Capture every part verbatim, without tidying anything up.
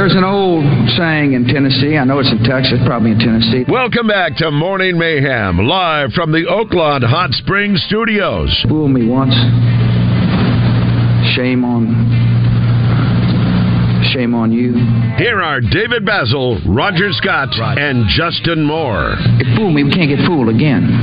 There's an old saying in Tennessee. I know it's in Texas, probably in Tennessee. Welcome back to Morning Mayhem, live from the Oakland Hot Springs Studios. Fool me once. Shame on... Shame on you. Here are David Basil, Roger Scott, right. and Justin Moore. It fooled me. We can't get fooled again.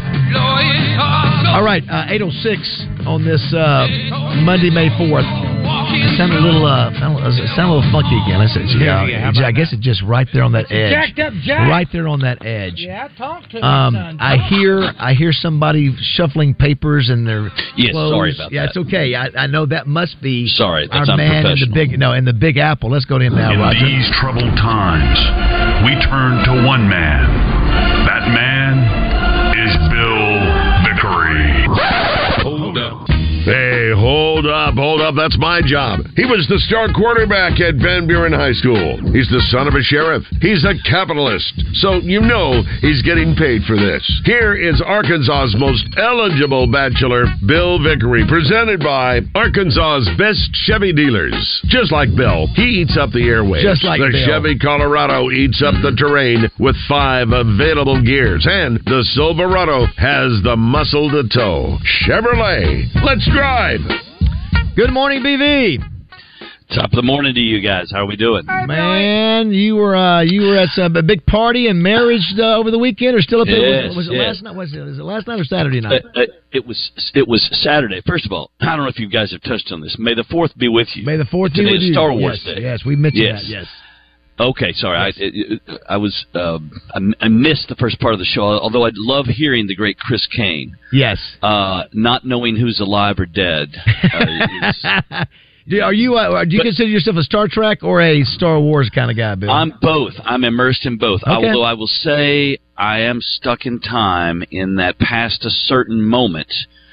All right, uh, eight oh six on this uh, Monday, May fourth. It sounded a little, uh, it sounded a little funky again. I said, yeah, yeah, yeah I guess it's just right there on that edge. Jacked up Jack. Right there on that edge. Yeah, talk to me, um, son. I hear, I hear somebody shuffling papers in their yes, clothes. Sorry about yeah, that. it's okay. I, I know that must be sorry. That's our man in the big, no, in the Big Apple. Let's go to him now, in Roger. In these troubled times, we turn to one man. That man is Bill Vickery. Hold up. Hey, hold up, hold up. That's my job. He was the star quarterback at Van Buren High School. He's the son of a sheriff. He's a capitalist. So you know he's getting paid for this. Here is Arkansas's most eligible bachelor, Bill Vickery, presented by Arkansas's best Chevy dealers. Just like Bill, he eats up the airwaves. Just like the Bill. Chevy Colorado eats up the terrain with five available gears. And the Silverado has the muscle to tow. Chevrolet. Let's drive. Good morning, B V. Top of the morning to you guys. How are we doing? Man, you were uh, you were at some, a big party and marriage uh, over the weekend, or still up there? Yes, was, was it yes. last night? Was it, was it last night or Saturday night? Uh, uh, it was it was Saturday. First of all, I don't know if you guys have touched on this. May the fourth be with you. May the fourth be Today with is you. Star Wars yes, Day. Yes, we mentioned yes. that. Yes. Okay, sorry. Yes. I it, it, I was uh, I, I missed the first part of the show. Although I love hearing the great Chris Kane. Yes. Uh, not knowing who's alive or dead. Uh, is, do, are you? Uh, do you but, consider yourself a Star Trek or a Star Wars kind of guy, Bill? I'm both. I'm immersed in both. Okay. Although I will say I am stuck in time in that past a certain moment.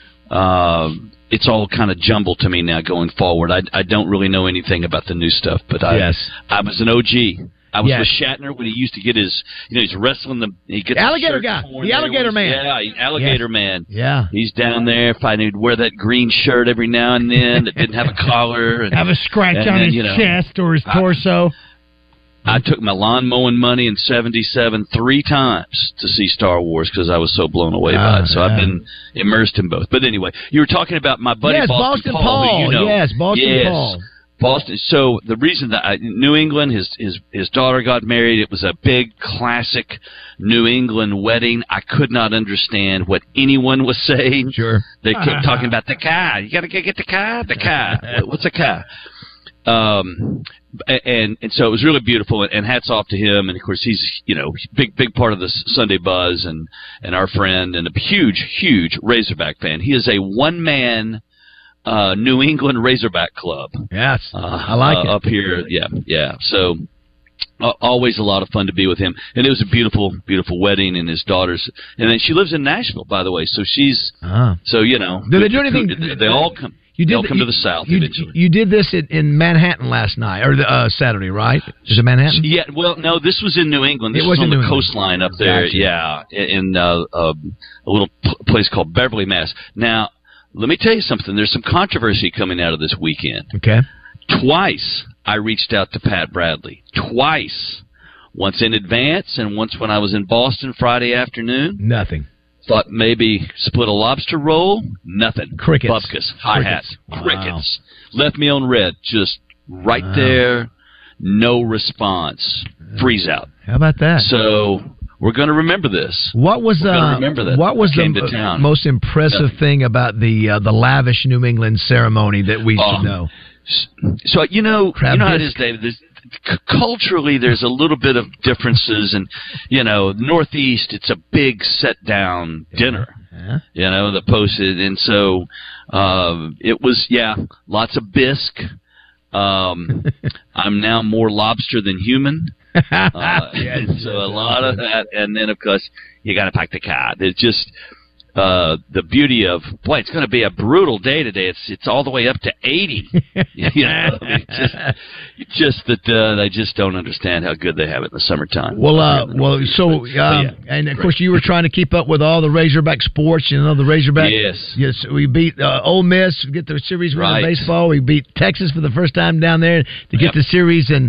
Uh, it's all kind of jumbled to me now going forward. I, I don't really know anything about the new stuff, but I yes. I was an O G. I was yes. with Shatner when he used to get his, you know, he's wrestling the he gets alligator guy, the alligator man. Yeah, alligator yes. man. Yeah, he's down there. If I would wear that green shirt every now and then that didn't have a collar, and, have a scratch and, on and, his you know, chest or his torso. I, I took my lawn mowing money in seventy-seven three times to see Star Wars because I was so blown away uh, by it. So uh, I've been immersed in both. But anyway, you were talking about my buddy yes, Boston, Boston Paul. Paul who you know. Yes, Boston yes. Paul. Boston. So the reason that I, New England, his his his daughter got married. It was a big classic New England wedding. I could not understand what anyone was saying. Sure, they kept talking about the car. You got to get the car. The car. What's a car? Um, and and so it was really beautiful. And hats off to him. And of course, he's you know big big part of the Sunday Buzz and and our friend and a huge huge Razorback fan. He is a one man. Uh, New England Razorback Club. Yes, uh, I like uh, it. Up here, yeah, yeah. So uh, always a lot of fun to be with him, and it was a beautiful, beautiful wedding. And his daughter's, and then she lives in Nashville, by the way. So she's, uh-huh. so you know, do they do anything? They, they all come. You did they all come you, to the South you, eventually. You did this in, in Manhattan last night or the, uh, Saturday, right? Is it Manhattan? Yeah. Well, no, this was in New England. This it was, was on in the New coastline up there. Gotcha. Yeah, in uh, uh, a little p- place called Beverly, Mass. Now. Let me tell you something. There's some controversy coming out of this weekend. Okay. Twice I reached out to Pat Bradley. Twice. Once in advance and once when I was in Boston Friday afternoon. Nothing. Thought maybe split a lobster roll. Nothing. Crickets. Bupkis. Hi-hats. Wow. Crickets. Left me on red. Just right wow. there. No response. Freeze out. How about that? So... We're going to remember this. What was uh, remember that what was the uh, most impressive yeah. thing about the uh, the lavish New England ceremony that we oh. should know? So you know, Crab you know how disc. it is, David. There's, c- culturally, there's a little bit of differences, and you know, Northeast, it's a big set down dinner. Yeah. You know, the posted, and so uh, it was yeah, lots of bisque. Um, I'm now more lobster than human. Uh, yes, so a lot of that, and then of course you got to pack the car. It's just uh, the beauty of boy. It's going to be a brutal day today. It's it's all the way up to eighty. You know, it's just it's just that uh, they just don't understand how good they have it in the summertime. Well, uh, well, so um, yeah, and of course you were trying to keep up with all the Razorback sports. You know, the Razorback. Yes, yes. We beat uh, Ole Miss, get the series win right. in baseball. We beat Texas for the first time down there to get yep. the series in.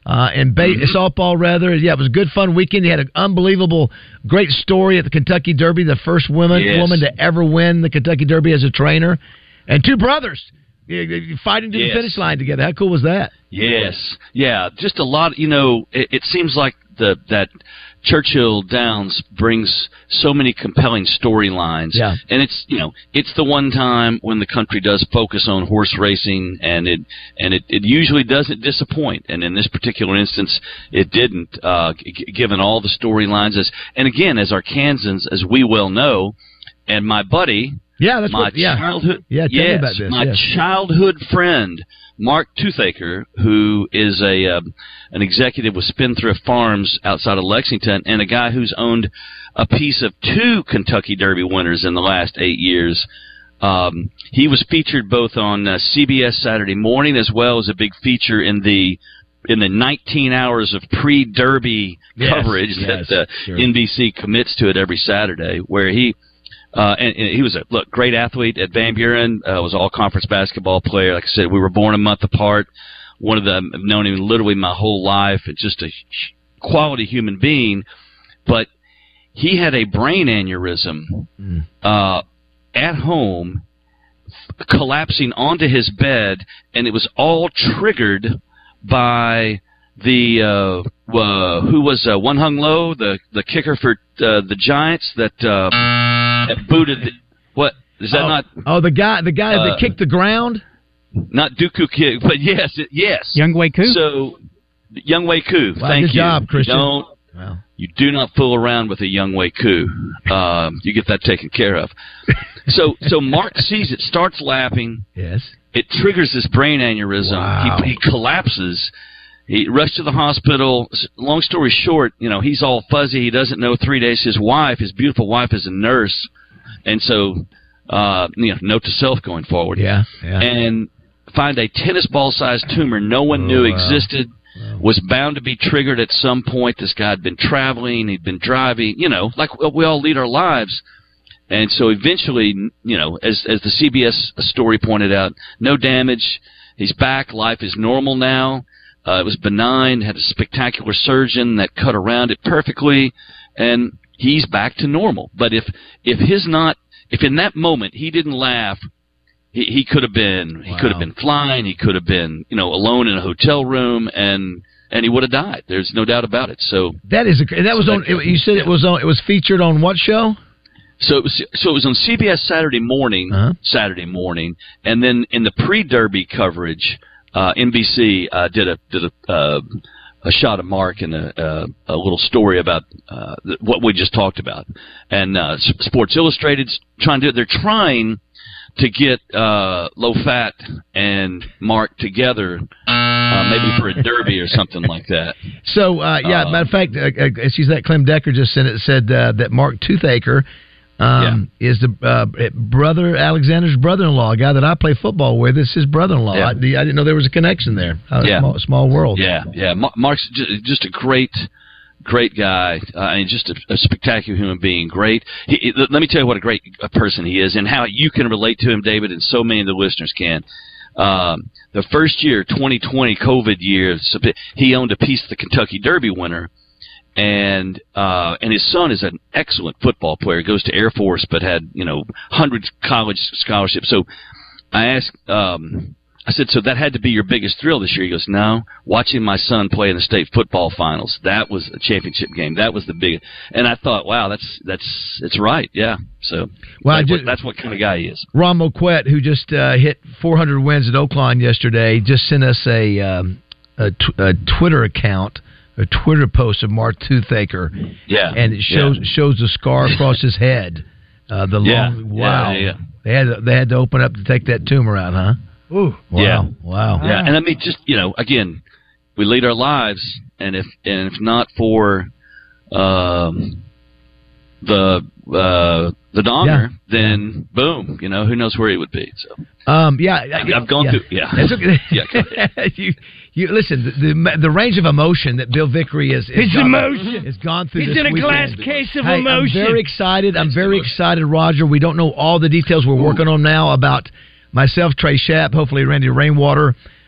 Uh, and ba- mm-hmm. softball, rather. Yeah, it was a good, fun weekend. He had an unbelievable, great story at the Kentucky Derby, the first woman yes. woman to ever win the Kentucky Derby as a trainer. And two brothers fighting to yes. the finish line together. How cool was that? Yes. Yeah, just a lot. You know, it, it seems like the that Churchill Downs brings so many compelling storylines. Yeah. And it's, you know, it's the one time when the country does focus on horse racing, and it and it, it usually doesn't disappoint. And in this particular instance, it didn't, uh, g- given all the storylines. As And again, as Arkansans, as we well know, and my buddy... Yeah, that's my what, yeah. childhood. Yeah, tell yes, me about this. my yes. childhood friend, Mark Toothaker, who is a uh, an executive with Spendthrift Farms outside of Lexington, and a guy who's owned a piece of two Kentucky Derby winners in the last eight years. Um, he was featured both on uh, C B S Saturday Morning, as well as a big feature in the in the nineteen hours of pre-Derby yes, coverage yes, that uh, sure. N B C commits to it every Saturday, where he. Uh, and, and he was a look great athlete at Van Buren. Uh, was all conference basketball player. Like I said, we were born a month apart. One of them, I've known him literally my whole life. It's just a quality human being. But he had a brain aneurysm mm. uh, at home, f- collapsing onto his bed, and it was all triggered by the uh, uh, who was uh, One Hung Lo, the the kicker for uh, the Giants that. Uh, That booted. The, what is that? Oh, not? Oh, the guy, the guy uh, that kicked the ground. Not Dooku kick, but yes, it, yes. Young Wei Koo. So, Young Wei Koo. Wow, thank good you. job, Christian. You don't. Wow. You do not fool around with a Young Wei Koo. Um, you get that taken care of. So, so Mark sees it, starts laughing. Yes. It triggers this brain aneurysm. Wow. He, he collapses. He rushed to the hospital. Long story short, you know, he's all fuzzy. He doesn't know three days. His wife, his beautiful wife, is a nurse. And so, uh, you know, note to self going forward. Yeah, yeah. And find a tennis ball-sized tumor no one knew oh, wow. existed, wow. was bound to be triggered at some point. This guy had been traveling, he'd been driving, you know, like we all lead our lives. And so eventually, you know, as as the C B S story pointed out, no damage. He's back. Life is normal now. Uh, it was benign. Had a spectacular surgeon that cut around it perfectly, and he's back to normal. But if if his not if in that moment he didn't laugh, he, he could have been he wow. could have been flying. He could have been you know alone in a hotel room, and and he would have died. There's no doubt about it. So that is a, that was so on. that, You said yeah. it was on. It was featured on what show? So it was, so it was on C B S Saturday morning, uh-huh. Saturday morning, and then in the pre-Derby coverage, uh, N B C uh, did a did a, uh, a shot of Mark and a, a, a little story about uh, what we just talked about, and uh, Sports Illustrated's trying to they're trying to get uh, Low Fat and Mark together, uh, maybe for a Derby or something like that. So uh, yeah, uh, matter of fact, uh, uh, she's that Clem Decker just sent it said uh, that Mark Toothaker. Um, yeah. Is the uh, brother Alexander's brother-in-law, a guy that I play football with? It's his brother-in-law. Yeah. I, I didn't know there was a connection there. Uh, yeah. small, small world. Yeah, yeah. Mark's just a great, great guy, uh, and just a, a spectacular human being. Great. He, let me tell you what a great person he is, and how you can relate to him, David, and so many of the listeners can. Um, the first year, twenty twenty, COVID year, he owned a piece of the Kentucky Derby winner. And uh, and his son is an excellent football player. Goes to Air Force, but had you know hundreds college scholarships. So I asked, um, I said, so that had to be your biggest thrill this year. He goes, no, watching my son play in the state football finals. That was a championship game. That was the big. And I thought, wow, that's that's it's right, yeah. So well, that's, just, what, that's what kind of guy he is. Ron Moquette, who just uh, hit four hundred wins at Oakland yesterday, just sent us a um, a, t- a Twitter account. A Twitter post of Mark Toothaker, yeah, and it shows yeah. shows the scar across his head. Uh, the yeah. long wow, yeah, yeah. they had to, they had to open up to take that tumor out, huh? Ooh, wow, yeah. wow, yeah. And I mean, just you know, again, we lead our lives, and if and if not for um, the uh, the donger, yeah. then boom, you know, who knows where he would be? So, um, yeah, I mean, I've gone yeah. through, yeah, That's okay. yeah. Go ahead. you, you listen. The, the the range of emotion that Bill Vickery is his gone, emotion has gone through. He's this in a weekend. glass case of hey, emotion. I'm very excited. I'm very excited, Roger. We don't know all the details. We're Ooh. working on now about myself, Trey Schapp, hopefully Randy Rainwater.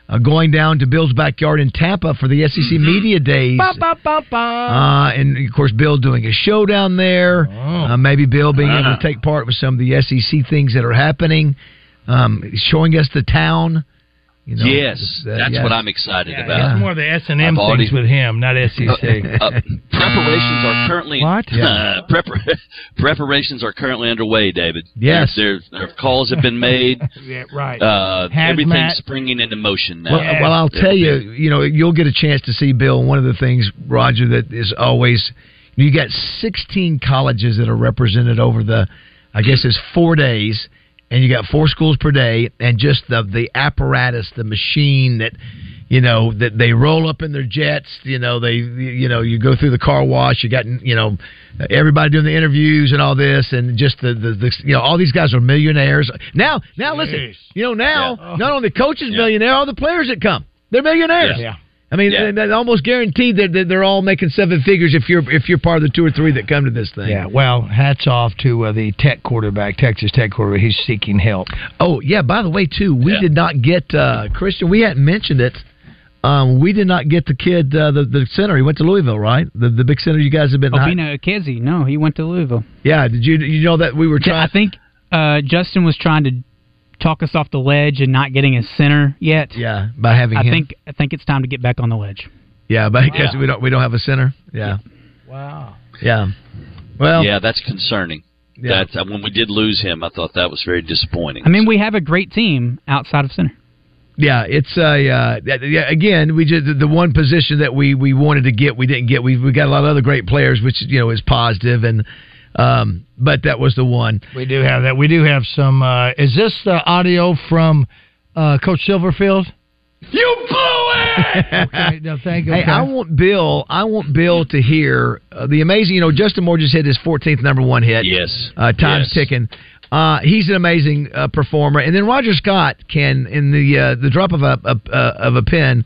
uh, going down to Bill's backyard in Tampa for the S E C mm-hmm. Media Days. Ba, ba, ba, ba. Uh, and, of course, Bill doing a show down there. Oh. Uh, maybe Bill being uh-huh. able to take part with some of the S E C things that are happening, um, showing us the town. You know, yes, uh, that's yeah. what I'm excited yeah, about. It's more the S and M things already, with him, not S E C. Uh, uh, preparations are currently what? Yeah. Uh, prepar- preparations are currently underway, David. Yes, there, there, there calls have been made. yeah, right. Uh, everything's springing into motion now. Well, yes. well, I'll tell you, you know, you'll get a chance to see Bill. One of the things, Roger, that is always you got sixteen colleges that are represented over the, I guess it's four days. And you got four schools per day, and just the the apparatus, the machine that, you know, that they roll up in their jets. You know, they, you know, you go through the car wash. You got, you know, everybody doing the interviews and all this, and just the the, the you know, all these guys are millionaires now. Now listen, Jeez. you know, now yeah. not only the coach is yeah. millionaire, all the players that come, they're millionaires. Yeah. I mean, yeah. they're almost guaranteed that they're, they're all making seven figures if you're if you're part of the two or three that come to this thing. Yeah, well, hats off to uh, the Tech quarterback, Texas Tech quarterback. He's seeking help. Oh, yeah, by the way, too, we yeah. did not get, uh, Christian, we hadn't mentioned it. Um, we did not get the kid, uh, the, the center. He went to Louisville, right? The the big center you guys have been... Obina Okezie. No, he went to Louisville. Yeah, did you you know that we were trying... I think uh, Justin was trying to talk us off the ledge and not getting a center yet. Yeah, by having I him. think I think it's time to get back on the ledge. Yeah, but because wow. we don't we don't have a center. Yeah. Wow. Yeah. Well. Yeah, that's concerning. Yeah. That uh, when we did lose him, I thought that was very disappointing. I mean, we have a great team outside of center. Yeah, it's a uh, yeah, again we just the one position that we, we wanted to get we didn't get. We we got a lot of other great players, which you know is positive, and um, but that was the one. We do have that. We do have some. Uh, is this the audio from uh, Coach Silverfield? You blew it! okay, no, thank you. Okay. Hey, I want Bill. I want Bill to hear uh, the amazing. You know, Justin Moore just hit his fourteenth number one hit. Yes, uh, time's yes. ticking. Uh, he's an amazing uh, performer, and then Roger Scott can, in the uh, the drop of a, a uh, of a pen,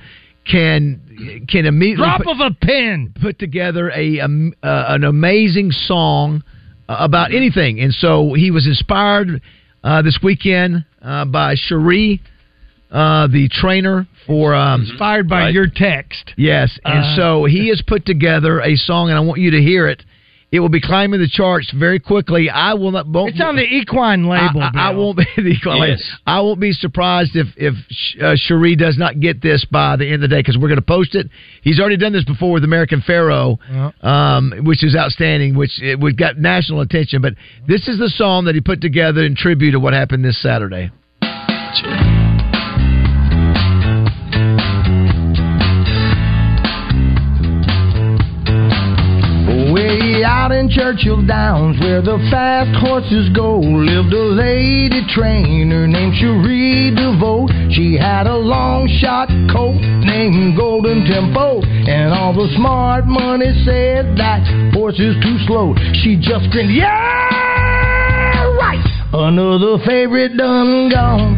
can can immediately drop put, of a pen put together a um, uh, an amazing song uh, about anything. And so he was inspired uh, this weekend uh, by Cherie. Uh, the trainer for um, inspired by right. your text. Yes, and uh, so he has put together a song, and I want you to hear it. It will be climbing the charts very quickly. I will not. Won't, it's on the Equine label. I, I, I won't be the Equine yes. label. I won't be surprised if if uh, Cherie does not get this by the end of the day because we're going to post it. He's already done this before with American Pharaoh, yeah. um, which is outstanding, which it, it got national attention. But this is the song that he put together in tribute to what happened this Saturday. Out in Churchill Downs, where the fast horses go, lived a lady trainer named Cherie DeVoe. She had a long shot colt named Golden Tempo, and all the smart money said that horse is too slow. She just grinned, yeah, right. Another favorite done gone.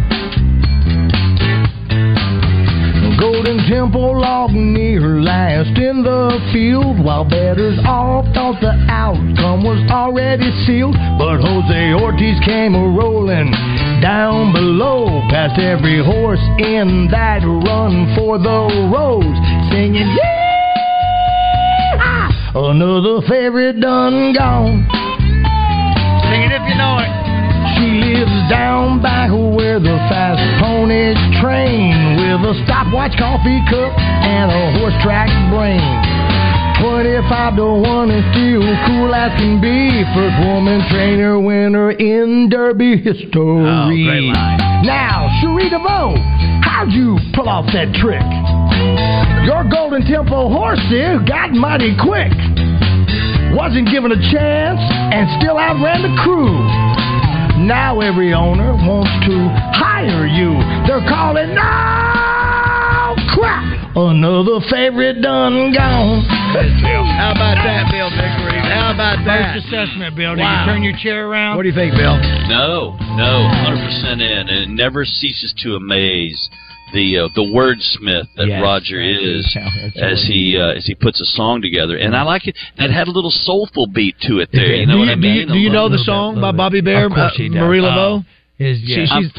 Golden Temple logged near last in the field, while bettors all thought the outcome was already sealed. But Jose Ortiz came a-rolling down below, past every horse in that run for the rose, singing, yeah! Another favorite done gone. Sing it if you know it. She lives down back where the fast ponies train, with a stopwatch coffee cup and a horse track brain. twenty-five to one and still cool as can be. First woman trainer winner in Derby history. Oh, great line. Now, Cherie DeVoe, how'd you pull off that trick? Your Golden Tempo horse there got mighty quick. Wasn't given a chance and still outran the crew. Now every owner wants to hire you. They're calling, no crap. Another favorite done gone. How about that, Bill Vickery? How about that? First assessment, Bill. Did Wow. you turn your chair around? What do you think, Bill? No, no, one hundred percent in. And it never ceases to amaze the uh, the wordsmith that Yes. Roger is That's as he uh, as he puts a song together. And I like it. That had a little soulful beat to it there. Yeah. You know do what you, I do mean? you, do you know the little song bit, by little Bobby bit. Bear, Of course uh, he does. Marie Oh. Laveau? Is, yeah. She- I'm, she's- I'm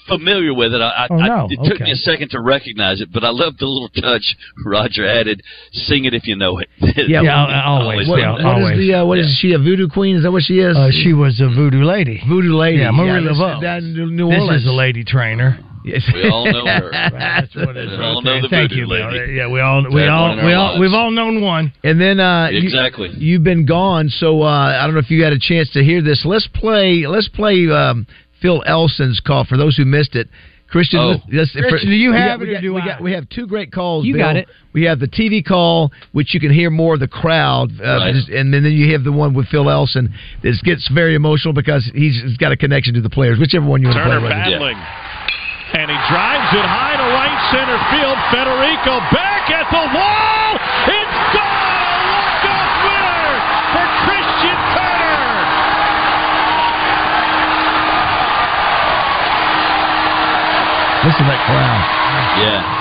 familiar with it. I, oh, I, no. it took okay. me a second to recognize it, but I love the little touch Roger added. Sing it if you know it. Yeah, yeah always. What, yeah, what always. is the? Uh, what yeah. is she? A voodoo queen? Is that what she is? Uh, she was a voodoo lady. Voodoo lady. Yeah, Marie yeah, Laveau. Down in New this Orleans. is a lady trainer. Yes. We all know her. That's what it is. We all okay. know the Thank voodoo you, lady. Bill. Yeah, we all, we That all, we all, lives. we've all known one. And then, uh, exactly. You, you've been gone, so uh, I don't know if you got a chance to hear this. Let's play. Let's play um, Phil Elson's call for those who missed it. Christian, oh. let's, Christian, for, do you have got, it or got, do we I? Got, we have two great calls. You Bill. got it. We have the T V call, which you can hear more of the crowd, uh, right. just, and then you have the one with Phil Elson. It gets very emotional because he's, he's got a connection to the players. Whichever one you want to play. Turner battling. And he drives it high to right center field. Federico back at the wall. It's gone! Walk-off winner for Christian Turner. Listen to that crowd. Yeah.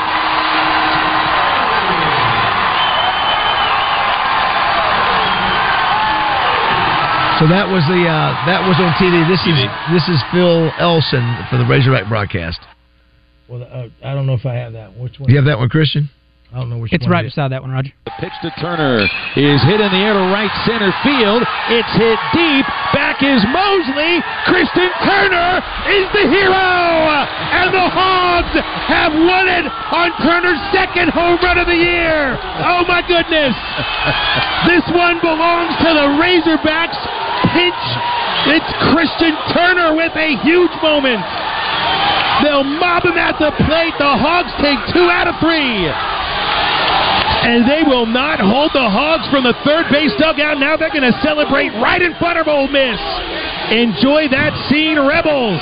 So that was the uh, that was on T V. This is this is Phil Elson for the Razorback broadcast. Well, uh, I don't know if I have that. Which one? Do you have that one, Christian? I don't know which it's one. It's right beside that one, Roger. The pitch to Turner is hit in the air to right center field. It's hit deep. Back is Mosley. Christian Turner is the hero. And the Hogs have won it on Turner's second home run of the year. Oh, my goodness. This one belongs to the Razorbacks. Pinch. It's Christian Turner with a huge moment. They'll mob him at the plate. The Hogs take two out of three. And they will not hold the Hogs from the third base dugout. Now they're going to celebrate right in front of Ole Miss. Enjoy that scene, Rebels.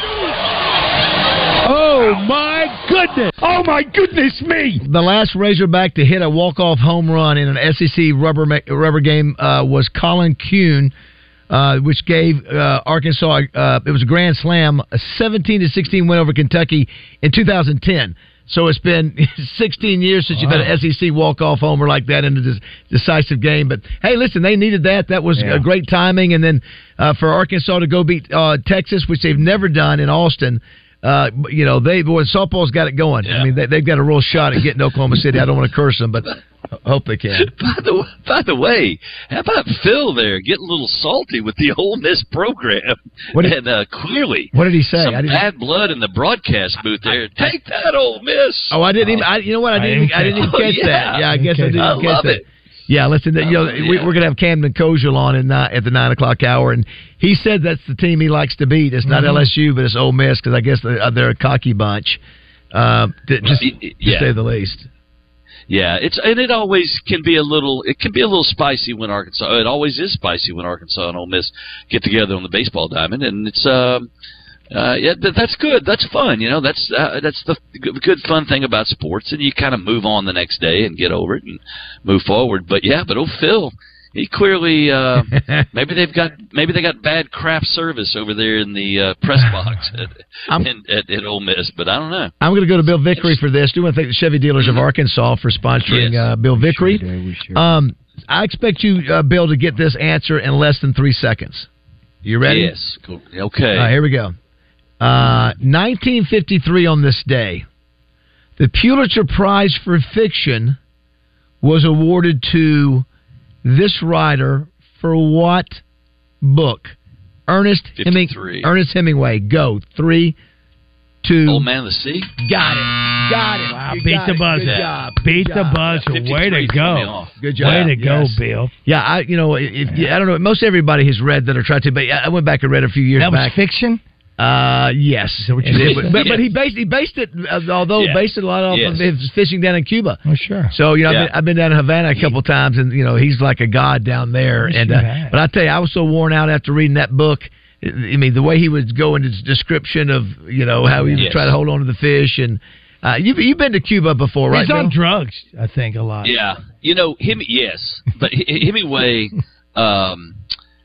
Oh, my goodness. Oh, my goodness me. The last Razorback to hit a walk-off home run in an S E C rubber rubber game uh, was Colin Kuhn, uh, which gave uh, Arkansas, uh, it was a grand slam, a seventeen to sixteen win over Kentucky in two thousand ten. So it's been sixteen years since wow. you've had an S E C walk-off homer like that in a des- decisive game. But, hey, listen, they needed that. That was yeah. a great timing. And then uh, for Arkansas to go beat uh, Texas, which they've never done in Austin, uh, you know, they boy, softball's got it going. Yeah. I mean, they, they've got a real shot at getting to Oklahoma City. I don't want to curse them, but I hope they can. By the, by the way, how about Phil there getting a little salty with the Ole Miss program? What did, and uh, clearly, what did he say? Some I didn't, bad blood in the broadcast booth there. Take that, Ole Miss. Oh, I didn't even. I, you know what? I didn't. I didn't even catch oh, yeah. that. Yeah, I guess I didn't I catch love that. It. Yeah, listen. You know, yeah. we, we're gonna have Camden Koziel on in, uh, at the nine o'clock hour, and he said that's the team he likes to beat. It's not mm-hmm. L S U, but it's Ole Miss because I guess they're, they're a cocky bunch, uh, to, just to yeah. say the least. Yeah, it's and it always can be a little. It can be a little spicy when Arkansas. It always is spicy when Arkansas and Ole Miss get together on the baseball diamond, and it's. Um, Uh, yeah, that's good. That's fun. You know, that's uh, that's the good fun thing about sports, and you kind of move on the next day and get over it and move forward. But yeah, but oh, Phil, he clearly uh, maybe they've got maybe they got bad craft service over there in the uh, press box at, in, at, at Ole Miss. But I don't know. I'm going to go to Bill Vickery for this. Do want to thank the Chevy Dealers mm-hmm. of Arkansas for sponsoring yes. uh, Bill Vickery. We sure do, we sure um, I expect you, uh, Bill, to get this answer in less than three seconds. You ready? Yes. Cool. Okay. Uh, here we go. Uh, nineteen fifty-three on this day, the Pulitzer Prize for Fiction was awarded to this writer for what book? Ernest Heming- Ernest Hemingway. Go. Three, two. Old Man of the Sea? Got it. Got it. Wow, you beat got the it. buzzer. Good job. Beat Good the job. buzzer. Yeah, Way to go. Good job. Way to go, yes. Bill. Yeah, I you know, if, yeah. I don't know. Most everybody has read that or tried to, but I went back and read a few years that back. That was fiction? Uh, yes. So what you it, but, but, but he based he based it, uh, although yeah. based it a lot off yes. of his fishing down in Cuba. Oh, sure. So you know, yeah. I've, been, I've been down in Havana a couple times, and you know, he's like a god down there. Yes, and uh, but I tell you, I was so worn out after reading that book. I mean, the way he would go into his description of you know how he would yes. try to hold on to the fish, and uh, you've you've been to Cuba before, right? He's on Bill? drugs, I think, a lot. Yeah, you know him. Yes, but Hemingway. Um,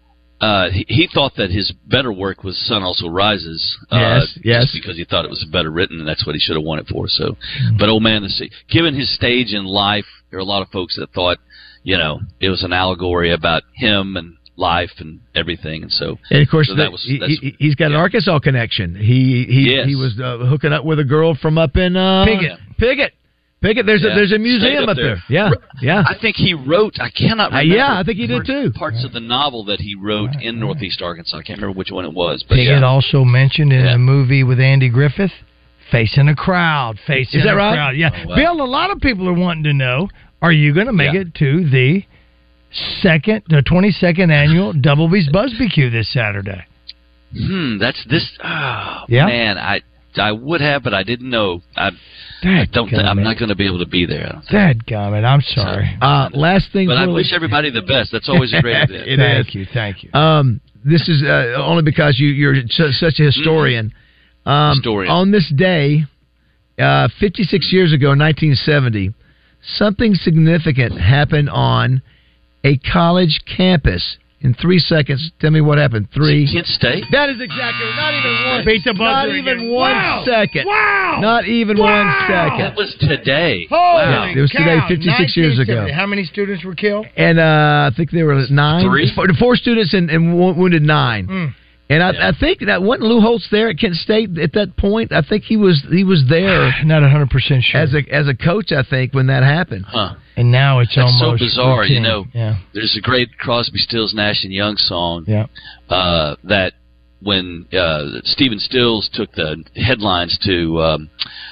Uh, he, he thought that his better work was Sun Also Rises. Uh, yes, yes. Just because he thought it was better written, and that's what he should have won it for. So, mm-hmm. But Old Man of the Sea, given his stage in life, there are a lot of folks that thought, you know, it was an allegory about him and life and everything, and so and of course so the, that was he, that's, he, he's got an Arkansas connection. He he Yes. he was uh, hooking up with a girl from up in uh, Piggott. Piggott. Piggott. There's Yeah. a there's a Stayed museum up up there. there. Yeah, yeah. I think he wrote. I cannot Uh, remember. yeah, I think he did parts, too. Parts of the novel that he wrote in Northeast Arkansas. I can't remember which one it was, but Piggott yeah. also mentioned in Yeah. a movie with Andy Griffith, Facing a Crowd. Facing Is that a right? Crowd. Yeah. Oh, wow. Bill, a lot of people are wanting to know, are you going to make Yeah. it to the second, the twenty-second annual Double B's Buzzbecue this Saturday? Hmm. That's this. Oh, Yeah. Man, I I would have, but I didn't know. I, I don't. Th- I'm not going to be able to be there. I don't think. Dadgummit, I'm sorry. Uh, last thing, But I Willie- wish everybody the best. That's always a great event. It thank is. you, thank you. Um, this is uh, only because you, you're su- such a historian. Um, Historian. On this day, uh, fifty-six years ago, nineteen seventy, something significant happened on a college campus. In three seconds, tell me what happened. Three. Kent State. That is exactly not even one. Beat the buzzer Not even again. one Wow. second. Wow. Not even Wow. one That second. was today. Holy Wow. It was today, cow, fifty-six years ago. nineteen seventy. How many students were killed? And uh, I think there were nine. Three? Four, four students and, and wo- wounded nine. Mm. And I, Yeah. I think that wasn't Lou Holtz there at Kent State at that point. I think he was he was there Not one hundred percent sure. as a as a coach. I think when that happened. Huh. and now it's That's so almost bizarre, you routine. know. Yeah. There's a great Crosby, Stills, Nash and Young song. Yeah. Uh, that when uh, Stephen Stills took the headlines to, um,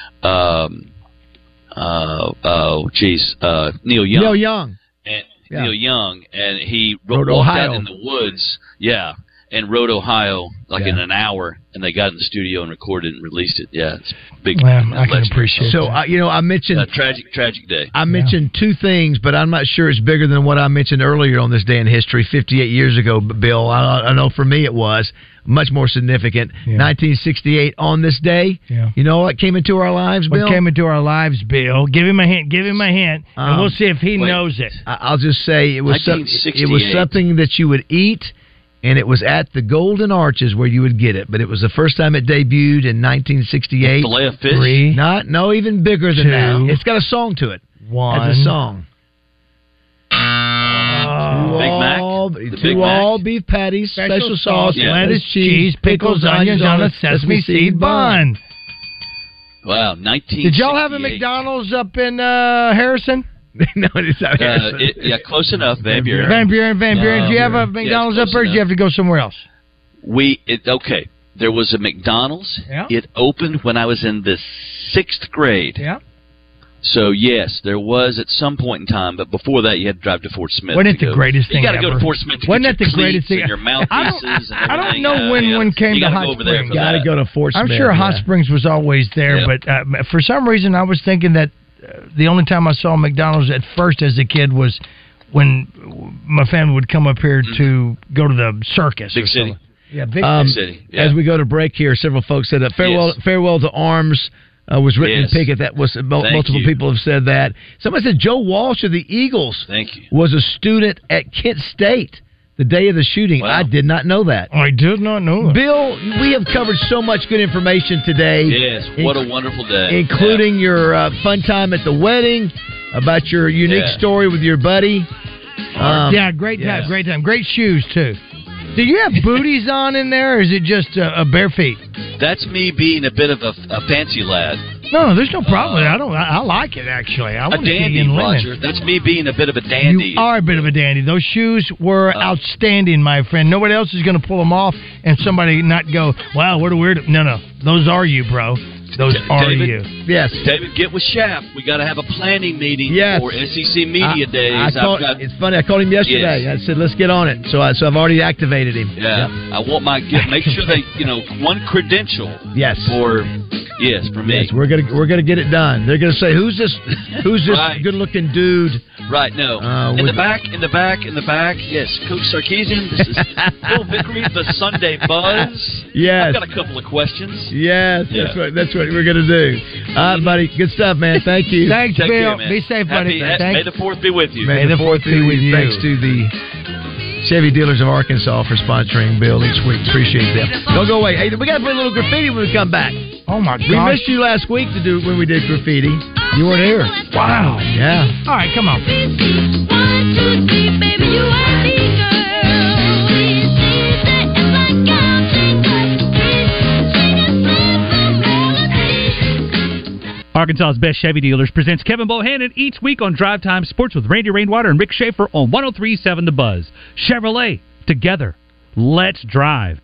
um, uh, oh, geez, uh, Neil Young. Neil Young. And, Yeah. Neil Young, and he wrote, Wrote walked Ohio. out in the woods. Yeah. And wrote Ohio like Yeah. in an hour, and they got in the studio and recorded and released it. Yeah, it's a big. Well, I can legend. appreciate So that. I, you know, I mentioned A tragic, tragic day. I mentioned two things, but I'm not sure it's bigger than what I mentioned earlier on this day in history, fifty-eight years ago. Bill, I, I know for me it was much more significant. Yeah. nineteen sixty-eight on this day. Yeah. You know what came into our lives, Bill? What came into our lives, Bill? Give him a hint. Give him a hint, and Um, we'll see if he wait. knows it. I- I'll just say it was some, it nineteen was sixty-eight. something that you would eat, and it was at the Golden Arches where you would get it. But it was the first time it debuted in nineteen sixty-eight. Fillet of fish. Three, Not no, even bigger than Two. that. It's got a song to it. one. It's a song. Oh. Big Mac? All, The two Big Mac? all beef patties, special, Special sauce, sauce, Yeah. lettuce, cheese, pickles, onions on a sesame seed bun. Wow, nineteen. Did y'all have a McDonald's up in uh, Harrison? no, it's not. Uh, it, yeah, close enough, Van Buren. Van Buren, Van Buren. No, Did you have a yeah, McDonald's it's up there, or close did you have to go somewhere else? We it, okay. There was a McDonald's. Yeah. It opened when I was in the sixth grade. Yeah. So yes, there was at some point in time, but before that, you had to drive to Fort Smith. Wasn't it to the go. greatest thing You got to ever? go to Fort Smith to Wasn't get that your the greatest cleats thing? and your I mouthpieces don't, and I don't everything. know Uh, when yeah. one came you to gotta Hot go over there Springs. for Got to that. go to Fort I'm Smith. sure Hot yeah. Springs was always there, Yeah. but uh, for some reason I was thinking that uh, the only time I saw McDonald's at first as a kid was when my family would come up here to go to the circus. Big or city. something. Yeah, big Um, city. Yeah. As we go to break here, several folks said that farewell, Yes. farewell to arms uh, was written Yes. in Pickett. That was mul- Thank multiple you. people have said that. Somebody said Joe Walsh of the Eagles Thank you. was a student at Kent State the day of the shooting. Wow. I did not know that. I did not know that. Bill, we have covered so much good information today. Yes. What a wonderful day. Including your uh, fun time at the wedding, about your unique Yeah. story with your buddy. Um, yeah, great time, yeah. great time. Great shoes, too. Do you have booties on in there, or is it just uh, a bare feet? Yeah. That's me being a bit of a, a fancy lad. No, no, there's no problem. I don't. I, I like it actually. I A want to see you dandy, in linen. Roger. That's me being a bit of a dandy. You are a bit of a dandy. Those shoes were Uh, outstanding, my friend. Nobody else is going to pull them off, and somebody not go, "Wow, what a weird." No, no, those are you, bro. Those D- are David? you. Yes. David, get with Shaft. We got to have a planning meeting Yes. for S E C Media I, Days. I I've called, got- it's funny. I called him yesterday. Yes. I said, "Let's get on it." So, I, so I've already activated him. Yeah, I want my get. Make sure they, you know, one credential Yes. for yes for me. Yes, we're gonna we're gonna get it done. They're gonna say, "Who's this? Who's this Right. good-looking dude?" Right, no. Uh, in the with- back, in the back, in the back. Yes, Coach Sarkeesian. This is Bill Vickery, the Sunday Buzz. Yes. I've got a couple of questions. Yes, Yeah. that's what that's what we're gonna do. All right, buddy. Good stuff, man. Thank you. Thanks, Take Bill. care, man. Be safe, buddy. Happy, ha- Thanks. May the fourth be with you. May the fourth be with you. Thanks to the Chevy Dealers of Arkansas for sponsoring Bill each week. Appreciate them. Don't go away. Hey, we got to play a little graffiti when we come back. Oh my We gosh. missed you last week to do when we did graffiti. You weren't here. Wow. Yeah. All right, come on. One, two, three, baby, you are the girl. Arkansas's Best Chevy Dealers presents Kevin Bohannon each week on Drive Time Sports with Randy Rainwater and Rick Schaefer on one oh three point seven The Buzz. Chevrolet, together, let's drive.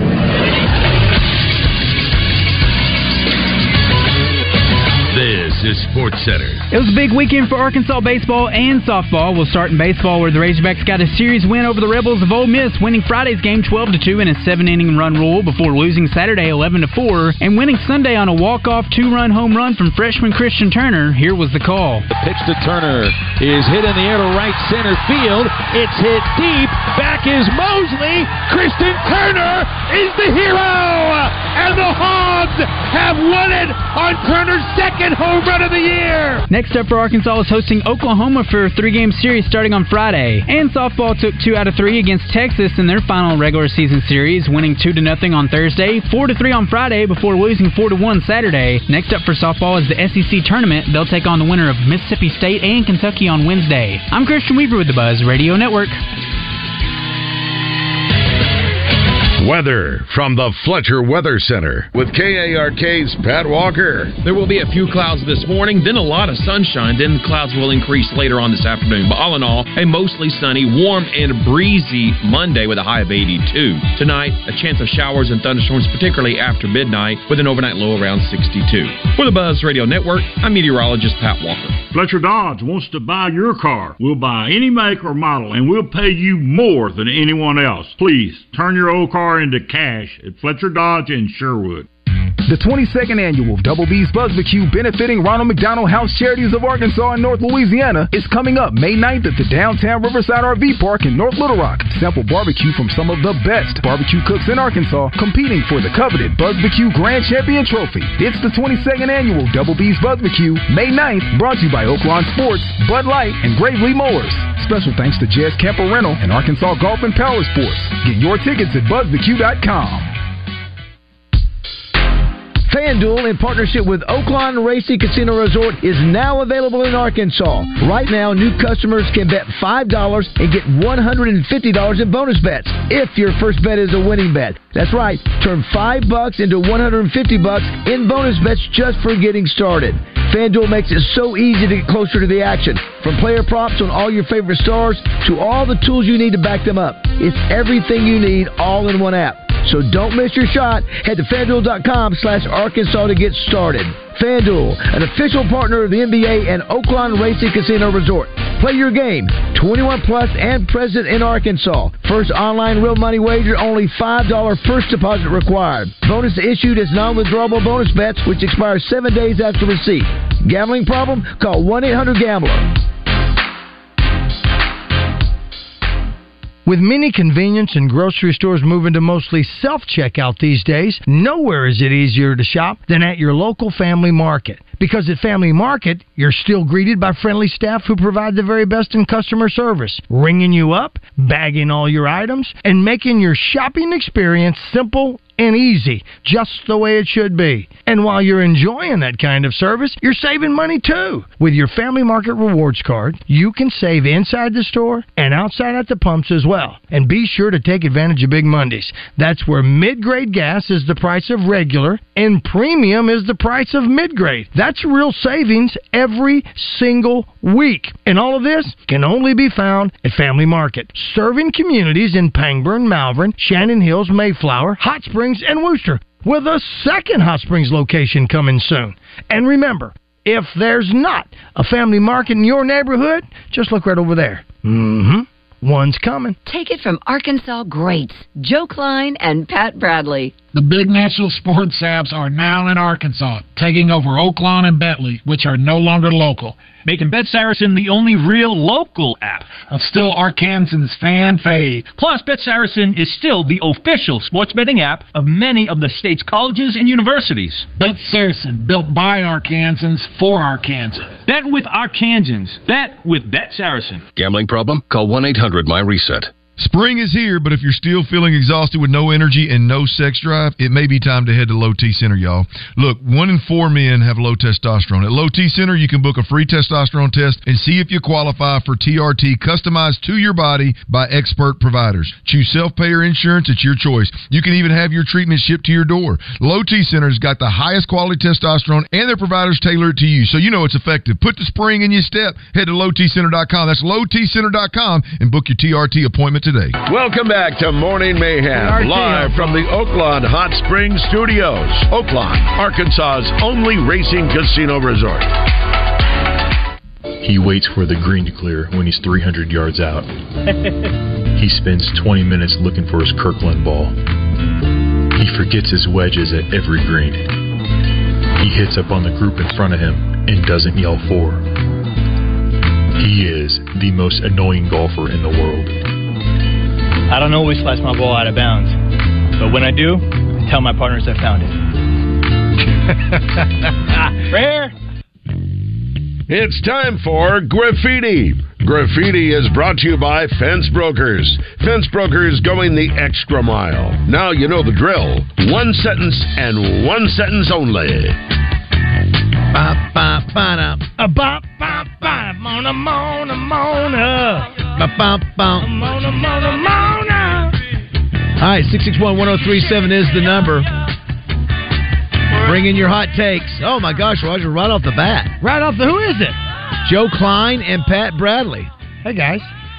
This is Sports Center. It was a big weekend for Arkansas baseball and softball. We'll start in baseball, where the Razorbacks got a series win over the Rebels of Ole Miss, winning Friday's game twelve to two in a seven-inning run rule before losing Saturday eleven to four and winning Sunday on a walk-off two-run home run from freshman Christian Turner. Here was the call. The pitch to Turner is hit in the air to right center field. It's hit deep. Back is Mosley. Christian Turner is the hero, and the Hogs have won it on Turner's second home run of the year. Next up for Arkansas is hosting Oklahoma for a three-game series starting on Friday. And softball took two out of three against Texas in their final regular season series, winning two to nothing on Thursday, four to three on Friday before losing four to one Saturday. Next up for softball is the S E C tournament. They'll take on the winner of Mississippi State and Kentucky on Wednesday. I'm Christian Weaver with the Buzz Radio Network. Weather from the Fletcher Weather Center with K A R K's Pat Walker. There will be a few clouds this morning, then a lot of sunshine, then the clouds will increase later on this afternoon. But all in all, a mostly sunny, warm, and breezy Monday with a high of eighty-two. Tonight, a chance of showers and thunderstorms, particularly after midnight, with an overnight low around sixty-two. For the Buzz Radio Network, I'm meteorologist Pat Walker. Fletcher Dodge wants to buy your car. We'll buy any make or model, and we'll pay you more than anyone else. Please, turn your old car into cash at Fletcher Dodge in Sherwood. The twenty-second annual Double B's Buzzbarbecue, benefiting Ronald McDonald House Charities of Arkansas and North Louisiana, is coming up May ninth at the downtown Riverside R V Park in North Little Rock. Sample barbecue from some of the best barbecue cooks in Arkansas, competing for the coveted Buzzbarbecue Grand Champion Trophy. It's the twenty-second annual Double B's Buzzbarbecue, May ninth, brought to you by Oaklawn Sports, Bud Light, and Gravely Mowers. Special thanks to Jazz Camper Rental and Arkansas Golf and Power Sports. Get your tickets at buzzbarbecue dot com. FanDuel, in partnership with Oaklawn Racing Casino Resort, is now available in Arkansas. Right now, new customers can bet five dollars and get one hundred fifty dollars in bonus bets if your first bet is a winning bet. That's right, turn five bucks into one hundred fifty bucks in bonus bets just for getting started. FanDuel makes it so easy to get closer to the action. From player props on all your favorite stars to all the tools you need to back them up. It's everything you need all in one app. So don't miss your shot. Head to FanDuel.com slash Arkansas to get started. FanDuel, an official partner of the N B A and Oaklawn Racing Casino Resort. Play your game. twenty-one plus and present in Arkansas. First online real money wager, only five dollars first deposit required. Bonus issued as non-withdrawable bonus bets, which expire seven days after receipt. Gambling problem? Call one eight hundred gambler. With many convenience and grocery stores moving to mostly self-checkout these days, nowhere is it easier to shop than at your local Family Market. Because at Family Market, you're still greeted by friendly staff who provide the very best in customer service, ringing you up, bagging all your items, and making your shopping experience simple and easy, just the way it should be. And while you're enjoying that kind of service, you're saving money too. With your Family Market Rewards card, you can save inside the store and outside at the pumps as well. And be sure to take advantage of Big Mondays. That's where mid-grade gas is the price of regular and premium is the price of mid-grade. That's real savings every single week. And all of this can only be found at Family Market, serving communities in Pangburn, Malvern, Shannon Hills, Mayflower, Hot Springs, and Worcester, with a second Hot Springs location coming soon. And remember, if there's not a Family Market in your neighborhood, just look right over there. Mm-hmm. One's coming. Take it from Arkansas greats, Joe Klein and Pat Bradley. The big national sports apps are now in Arkansas, taking over Oaklawn and Bentley, which are no longer local. Making Bet Saracen the only real local app. Still Arkansans' fan fave. Plus, Bet Saracen is still the official sports betting app of many of the state's colleges and universities. Bet Saracen, built by Arkansans for Arkansans. Bet with Arkansans. Bet with Bet Saracen. Gambling problem? Call one eight hundred my reset. Spring is here, but if you're still feeling exhausted with no energy and no sex drive, it may be time to head to Low T Center, y'all. Look, one in four men have low testosterone. At Low T Center, you can book a free testosterone test and see if you qualify for T R T customized to your body by expert providers. Choose self-pay or insurance. It's your choice. You can even have your treatment shipped to your door. Low T Center's got the highest quality testosterone, and their providers tailor it to you, so you know it's effective. Put the spring in your step. Head to low t center dot com. That's low t center dot com and book your T R T appointment today. Welcome back to Morning Mayhem, live from the Oaklawn Hot Springs Studios. Oaklawn, Arkansas's only racing casino resort. He waits for the green to clear when he's three hundred yards out. He spends twenty minutes looking for his Kirkland ball. He forgets his wedges at every green. He hits up on the group in front of him and doesn't yell four. He is the most annoying golfer in the world. I don't always slice my ball out of bounds, but when I do, I tell my partners I found it. Rare. It's time for Graffiti. Graffiti is brought to you by Fence Brokers. Fence Brokers going the extra mile. Now you know the drill. One sentence and one sentence only. Ba ba ba da. A ba ba ba mona mona mona. Ba ba ba mona mona mona. All right, six six one, one oh three seven is the number. Bring in your hot takes. Oh my gosh, Roger, right off the bat. Right off the who is it? Joe Klein and Pat Bradley. Hey guys.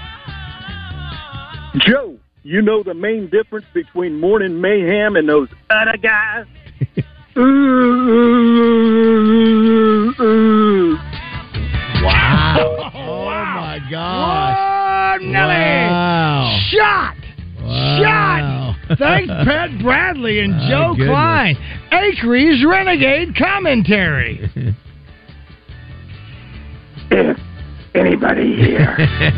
Joe, you know the main difference between Morning Mayhem and those other guys? Wow. Oh, my gosh. Whoa, Nelly. Wow. Shot. Wow. Shot. Thanks, Pat Bradley and Oh, Joe goodness. Klein. Acree's Renegade Commentary. If anybody here.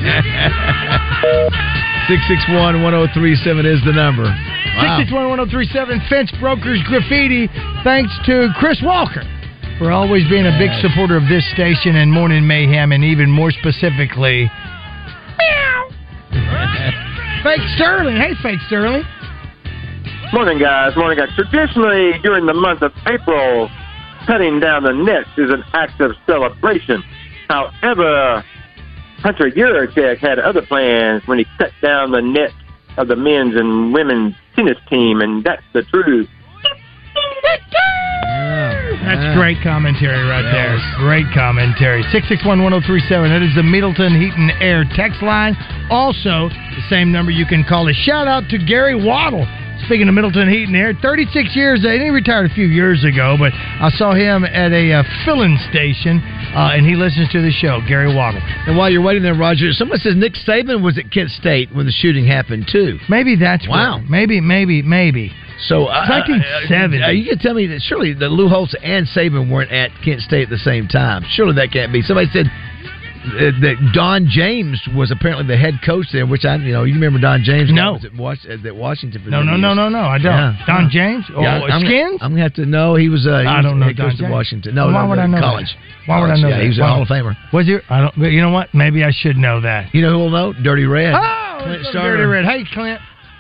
six six one, one oh three seven is the number. Wow. six six one, one oh three seven, Fence Brokers Graffiti. Thanks to Chris Walker for always being a big supporter of this station and Morning Mayhem, and even more specifically, meow. Fake Sterling. Hey, Fake Sterling. Morning, guys. Morning, guys. Traditionally, during the month of April, cutting down the nets is an act of celebration. However, Hunter Yurachek had other plans when he cut down the net of the men's and women's tennis team, and that's the truth. That's great commentary right there. Great commentary. six six one, one oh three seven. That is the Middleton Heat and Air text line. Also, the same number you can call. A shout out to Gary Waddle. Speaking of Middleton Heat and Air, thirty-six years. He retired a few years ago, but I saw him at a uh, filling station, uh, and he listens to the show. Gary Waddle. And while you're waiting there, Roger, someone says Nick Saban was at Kent State when the shooting happened, too. Maybe that's wow. Where, maybe, maybe, maybe. So uh, nineteen seventy. Uh, you can tell me that surely the Lou Holtz and Saban weren't at Kent State at the same time. Surely that can't be. Somebody said uh, that Don James was apparently the head coach there, which I, you know, you remember Don James? No. Was at, Was- at Washington for No, many no, no, years. no, no. I don't. Yeah. Don Yeah. James? Oh, Yeah, I'm, Skins? I'm gonna have to know he was. Uh, he I was don't know head Don coach James. of Washington. No, Why no, would no, I know college. that? Why would I College, know yeah, that? he was a Why- Hall of Famer. Was he? I don't. You know what? Maybe I should know that. You know who will know? Dirty Red. Oh, Clint it's Starner. Dirty Red. Hey, Clint.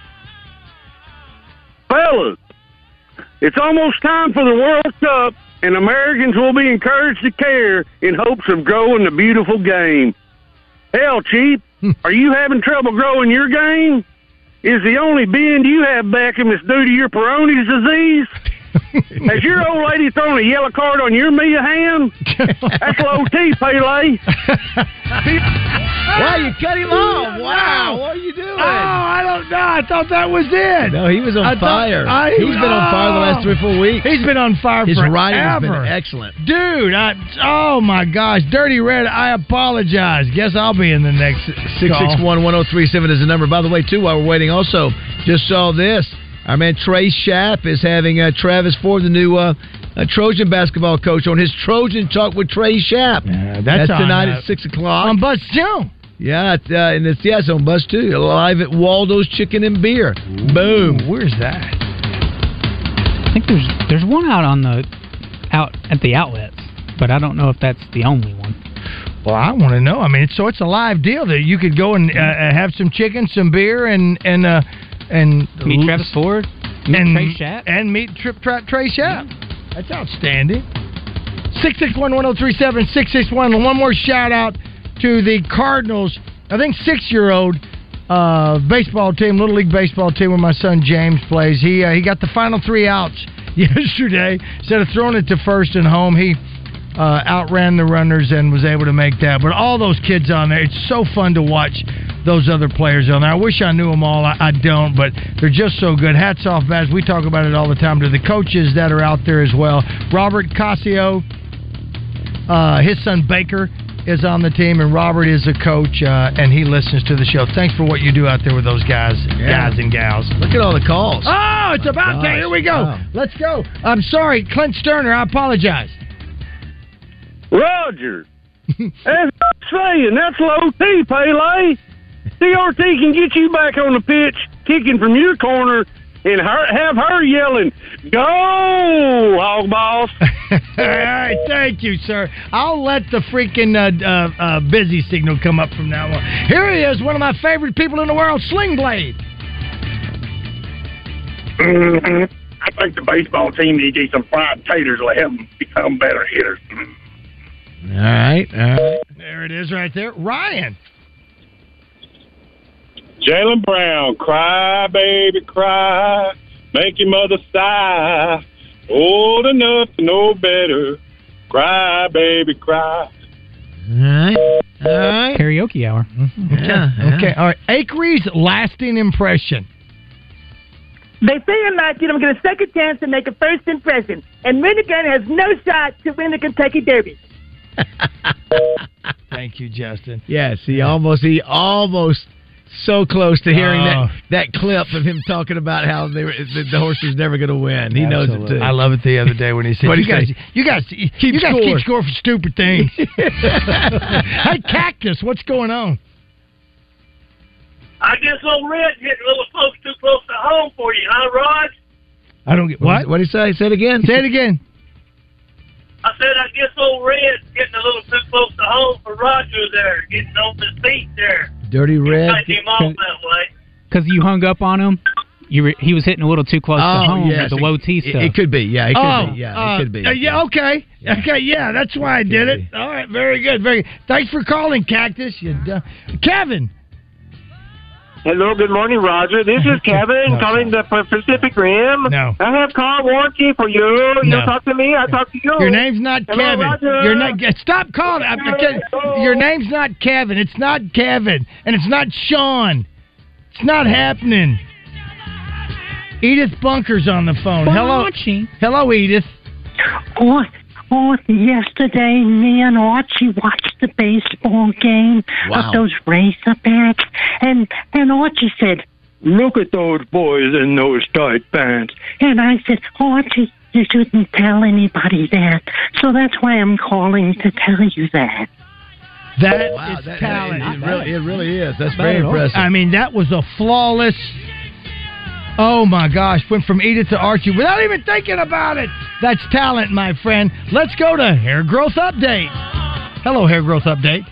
Fellas, it's almost time for the World Cup, and Americans will be encouraged to care in hopes of growing the beautiful game. Hell, Chief, are you having trouble growing your game? Is the only bend you have back in this due to your Peyronie's disease? Has your old lady thrown a yellow card on your Mia hand? That's low T, Pele. Wow, you cut him off. Wow, what are you doing? Oh, I don't know. I thought that was it. No, he was on I thought- fire. I- He's been on fire the last three or four weeks. He's been on fire His forever. writing has been excellent. Dude, I, oh my gosh. Dirty Red, I apologize. Guess I'll be in the next six six one, one oh three seven is the number. By the way, too, while we're waiting, also, just saw this. Our man Trey Schapp is having uh, Travis Ford, the new uh, uh, Trojan basketball coach, on his Trojan Talk with Trey Schapp. Yeah, that's that's on, tonight uh, at six o'clock. On Buzz two. Yeah, it, uh, and it's, yeah, it's on Buzz two. Live at Waldo's Chicken and Beer. Boom. Where's that? I think there's there's one out on the out at the outlets, but I don't know if that's the only one. Well, I want to know. I mean, so it's a live deal that you could go and uh, have some chicken, some beer, and and uh, and meet Travis Ford, meet and, Trey Schapp, and meet Trip Trap Trey Schapp. That's outstanding. Six six one one zero three seven six six one. One more shout out to the Cardinals. I think six year old uh, baseball team, Little League baseball team, where my son James plays. He uh, he got the final three outs yesterday. Instead of throwing it to first and home, he uh, outran the runners and was able to make that. But all those kids on there, it's so fun to watch those other players on there. I wish I knew them all. I, I don't, but they're just so good. Hats off, Baz. We talk about it all the time to the coaches that are out there as well. Robert Casio, uh, his son Baker is on the team, and Robert is a coach, uh, and he listens to the show. Thanks for what you do out there with those guys, Yeah. guys and gals. Look at all the calls. Oh, it's about Gosh. to. Here we go. Wow. Let's go. I'm sorry, Clint Sterner. I apologize. Roger. That's saying that's low T, Pele. C R T can get you back on the pitch, kicking from your corner, and her, have her yelling, "Go, Hog Boss!" All right, thank you, sir. I'll let the freaking uh, uh, uh, busy signal come up from now on. Here he is, one of my favorite people in the world, Sling Blade. Mm-hmm. I think the baseball team needs to eat some fried taters to help them become better hitters. All right, all right. There it is right there. Ryan. Jaylen Brown, cry, baby, cry. Make your mother sigh. Old enough to know better. Cry, baby, cry. All right. All right. Karaoke hour. Okay. Yeah, yeah. Okay. All right. Acree's lasting impression. They feel like you know, get a second chance to make a first impression, and Winnigan has no shot to win the Kentucky Derby. Thank you, Justin. Yes, he almost, he almost so close to hearing Oh. that, that clip of him talking about how they were, the, the horse was never going to win. He knows it too. I love it the other day when he said, What'd you he guys, say? you guys, you Keep guys score. keep score for stupid things. Hey, Cactus, what's going on? I guess old Red's getting a little folks too close to home for you, huh, Rod? I don't get What? What did he say? Say it again. Say it again. I said I guess old Red's getting a little too close to home for Roger there, getting on his feet there. Dirty Red. Cut him off that way. Because you hung up on him. You were, he was hitting a little too close Oh, to home yes. with the low T It- stuff. it could be, yeah, it could oh, be, yeah, uh, it could be. uh, yeah, okay. Okay, yeah, that's why I did it. All right, very good. Very good. Thanks for calling, Cactus. You d- Kevin. Hello, good morning, Roger. This is Kevin No, calling the Pacific Rim. No. I have car warranty for you. You No. talk to me, I talk to you. Your name's not Hello, Kevin. Roger. Your na- Stop calling. I'm, okay, your name's not Kevin. It's not Kevin. And it's not Sean. It's not happening. Edith Bunker's on the phone. Hello. Hello, Edith. Oh, oh, yesterday me and Archie watched the baseball game Wow. of those Razorbacks, and, and Archie said, "Look at those boys in those tight pants." And I said, "Archie, you shouldn't tell anybody that." So that's why I'm calling to tell you that. That Wow, is that- talent. It, it really, it really is. That's Not very at all. impressive. I mean, that was a flawless. Oh my gosh, went from Edith to Archie without even thinking about it. That's talent, my friend. Let's go to Hair Growth Update. Hello, Hair Growth Update.